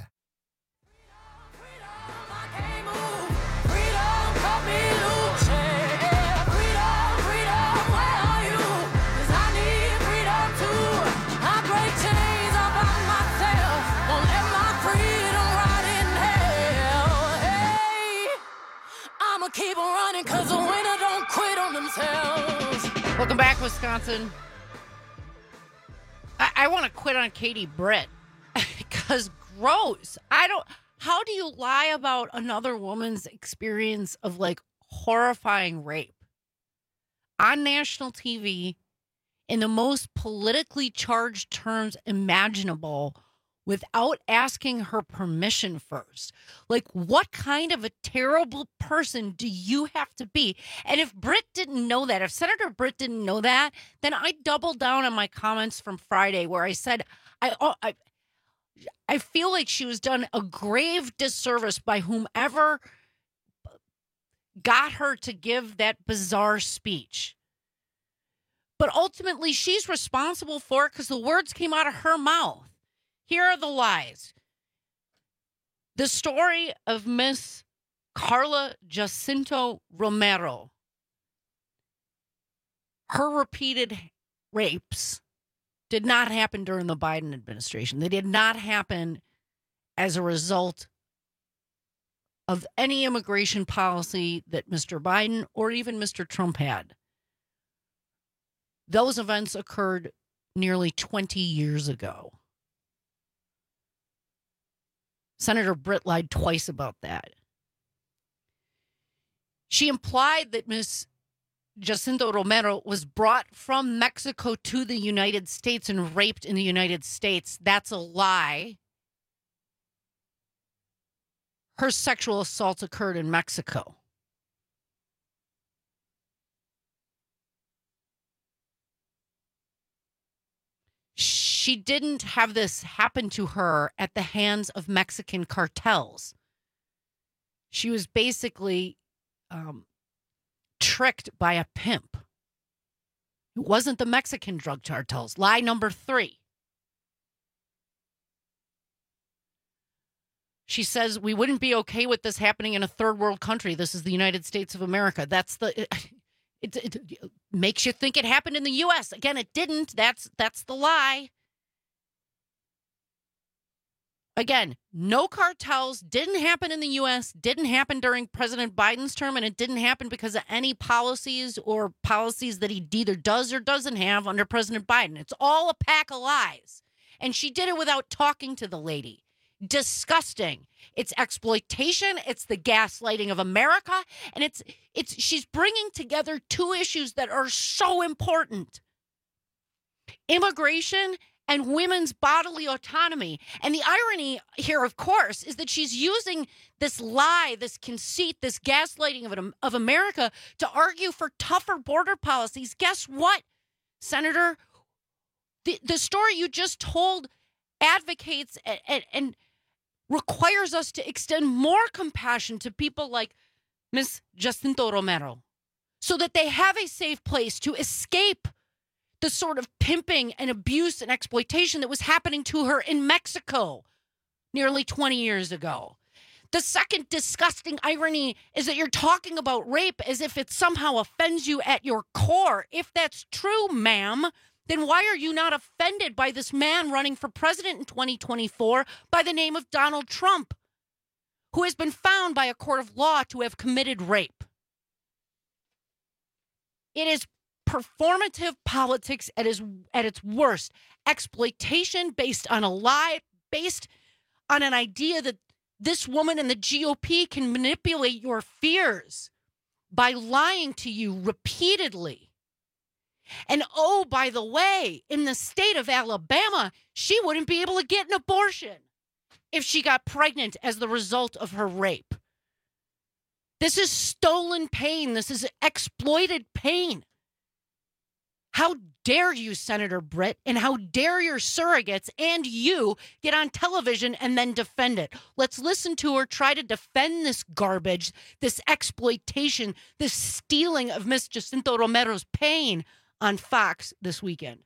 Keep on running because the winner don't quit on themselves. Welcome back, Wisconsin. I want to quit on Katie Britt because gross. How do you lie about another woman's experience of like horrifying rape on national TV in the most politically charged terms imaginable without asking her permission first? Like, what kind of a terrible person do you have to be? And if Britt didn't know that, if Senator Britt didn't know that, then I doubled down on my comments from Friday where I said, I feel like she was done a grave disservice by whomever got her to give that bizarre speech. But ultimately, she's responsible for it because the words came out of her mouth. Here are the lies. The story of Miss Carla Jacinto Romero. Her repeated rapes did not happen during the Biden administration. They did not happen as a result of any immigration policy that Mr. Biden or even Mr. Trump had. Those events occurred nearly 20 years ago. Senator Britt lied twice about that. She implied that Ms. Jacinto Romero was brought from Mexico to the United States and raped in the United States. That's a lie. Her sexual assaults occurred in Mexico. She didn't have this happen to her at the hands of Mexican cartels. She was basically tricked by a pimp. It wasn't the Mexican drug cartels. Lie number 3. She says, we wouldn't be okay with this happening in a third world country. This is the United States of America. That's the... It makes you think it happened in the U.S. Again, it didn't. That's the lie. Again, no cartels, didn't happen in the U.S., didn't happen during President Biden's term, and it didn't happen because of any policies or policies that he either does or doesn't have under President Biden. It's all a pack of lies. And she did it without talking to the lady. Disgusting. It's exploitation. It's the gaslighting of America. And it's she's bringing together two issues that are so important. Immigration and women's bodily autonomy. And the irony here, of course, is that she's using this lie, this conceit, this gaslighting of America to argue for tougher border policies. Guess what, Senator? The story you just told advocates and requires us to extend more compassion to people like Ms. Jacinto Romero so that they have a safe place to escape the sort of pimping and abuse and exploitation that was happening to her in Mexico nearly 20 years ago. The second disgusting irony is that you're talking about rape as if it somehow offends you at your core. If that's true, ma'am, then why are you not offended by this man running for president in 2024 by the name of Donald Trump, who has been found by a court of law to have committed rape? It is performative politics at its worst. Exploitation based on a lie, based on an idea that this woman in the GOP can manipulate your fears by lying to you repeatedly. And oh, by the way, in the state of Alabama, she wouldn't be able to get an abortion if she got pregnant as the result of her rape. This is stolen pain. This is exploited pain. How dare you, Senator Britt, and how dare your surrogates and you get on television and then defend it? Let's listen to her try to defend this garbage, this exploitation, this stealing of Miss Jacinta Romero's pain on Fox this weekend.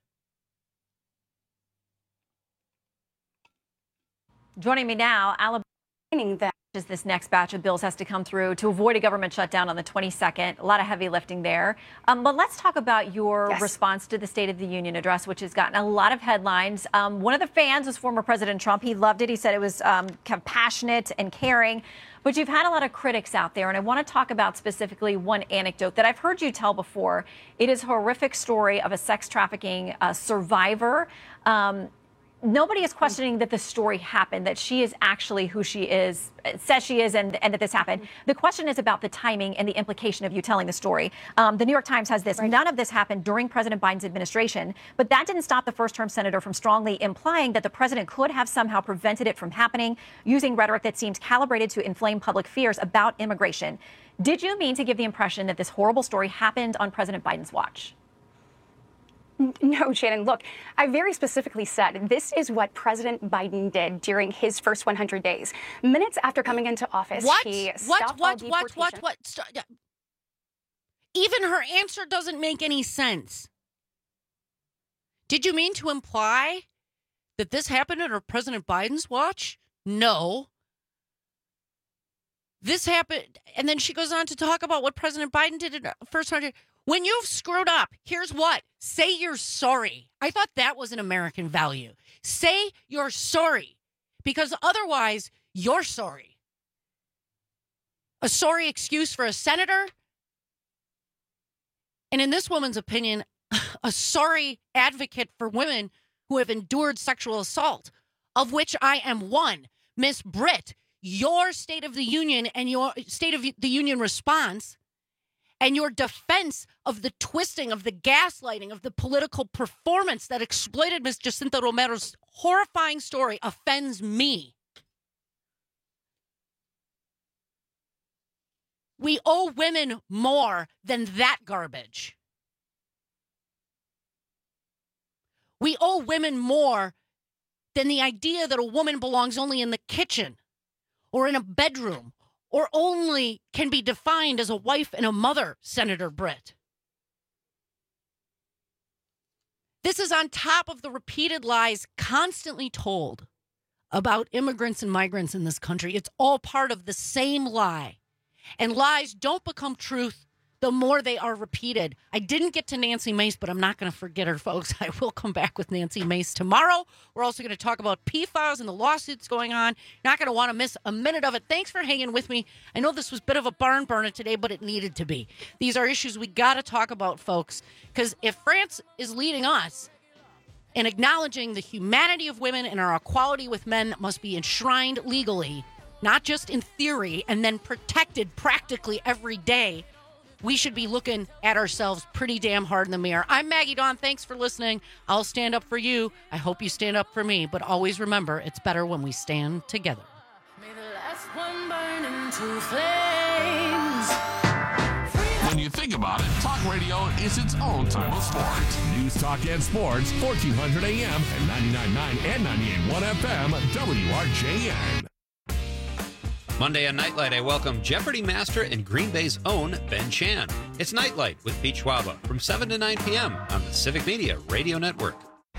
Joining me now, Alabama, that this next batch of bills has to come through to avoid a government shutdown on the 22nd. A lot of heavy lifting there. But let's talk about your response to the State of the Union address, which has gotten a lot of headlines. One of the fans was former President Trump. He loved it. He said it was compassionate and caring. But you've had a lot of critics out there, and I want to talk about specifically one anecdote that I've heard you tell before. It is a horrific story of a sex trafficking survivor. Nobody is questioning that the story happened, that she is actually who she is, says she is, and that this happened. The question is about the timing and the implication of you telling the story. The New York Times has this. None of this happened during President Biden's administration, but that didn't stop the first-term senator from strongly implying that the president could have somehow prevented it from happening, using rhetoric that seems calibrated to inflame public fears about immigration. Did you mean to give the impression that this horrible story happened on President Biden's watch? No, Shannon, look, I very specifically said this is what President Biden did during his first 100 days. Minutes after coming into office, he stopped all deportation. Even her answer doesn't make any sense. Did you mean to imply that this happened under President Biden's watch? No. This happened, and then she goes on to talk about what President Biden did in the first 100. When you've screwed up, here's what. Say you're sorry. I thought that was an American value. Say you're sorry, because otherwise you're sorry. A sorry excuse for a senator, and in this woman's opinion, a sorry advocate for women who have endured sexual assault, of which I am one. Miss Britt, your State of the Union and your State of the Union response and your defense of the twisting, of the gaslighting, of the political performance that exploited Ms. Jacinta Romero's horrifying story offends me. We owe women more than that garbage. We owe women more than the idea that a woman belongs only in the kitchen or in a bedroom, or only can be defined as a wife and a mother, Senator Britt. This is on top of the repeated lies constantly told about immigrants and migrants in this country. It's all part of the same lie. And lies don't become truth the more they are repeated. I didn't get to Nancy Mace, but I'm not going to forget her, folks. I will come back with Nancy Mace tomorrow. We're also going to talk about PFAS and the lawsuits going on. You're not going to want to miss a minute of it. Thanks for hanging with me. I know this was a bit of a barn burner today, but it needed to be. These are issues we got to talk about, folks, because if France is leading us in acknowledging the humanity of women and our equality with men that must be enshrined legally, not just in theory, and then protected practically every day, we should be looking at ourselves pretty damn hard in the mirror. I'm Maggie Dawn. Thanks for listening. I'll stand up for you. I hope you stand up for me. But always remember, it's better when we stand together. May the last one burn into flames. When you think about it, talk radio is its own type of sport. News, talk, and sports, 1400 AM and 99.9 and 98.1 FM, WRJN. Monday on Nightlight, I welcome Jeopardy master and Green Bay's own Ben Chan. It's Nightlight with Pete Schwaba from 7 to 9 p.m. on the Civic Media Radio Network.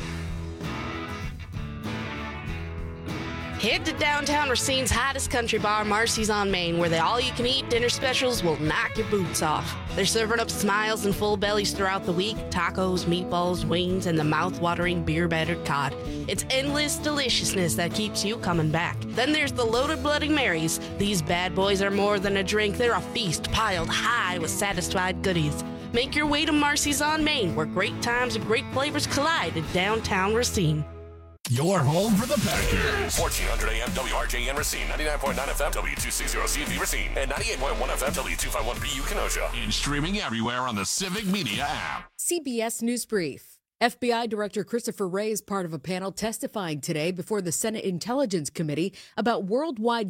Head to downtown Racine's hottest country bar, Marcy's on Main, where the all-you-can-eat dinner specials will knock your boots off. They're serving up smiles and full bellies throughout the week, tacos, meatballs, wings, and the mouth-watering beer-battered cod. It's endless deliciousness that keeps you coming back. Then there's the loaded Bloody Marys. These bad boys are more than a drink. They're a feast piled high with satisfied goodies. Make your way to Marcy's on Main, where great times and great flavors collide in downtown Racine. Your home for the Packers. 1400 AM WRJN Racine, 99.9 FM W260CV Racine, and 98.1 FM W251BU Kenosha. And streaming everywhere on the Civic Media app. CBS News Brief. FBI Director Christopher Wray is part of a panel testifying today before the Senate Intelligence Committee about worldwide